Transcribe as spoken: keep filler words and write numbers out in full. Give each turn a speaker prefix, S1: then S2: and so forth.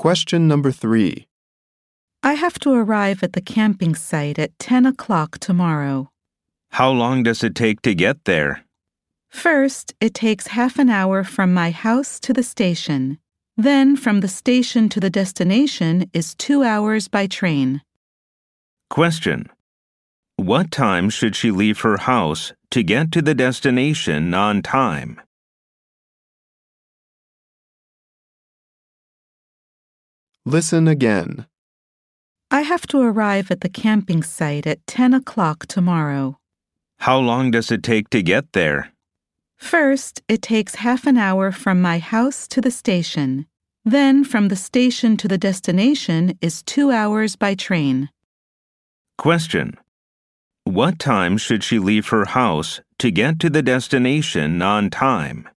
S1: Question number three.
S2: I have to arrive at the camping site at ten o'clock tomorrow.
S3: How long does it take to get there?
S2: First, it takes half an hour from my house to the station. Then, from the station to the destination is two hours by train.
S3: Question. What time should she leave her house to get to the destination on time?
S1: Listen again.
S2: I have to arrive at the camping site at ten o'clock tomorrow.
S3: How long does it take to get there?
S2: First, it takes half an hour from my house to the station. Then, from the station to the destination is two hours by train.
S3: Question. What time should she leave her house to get to the destination on time?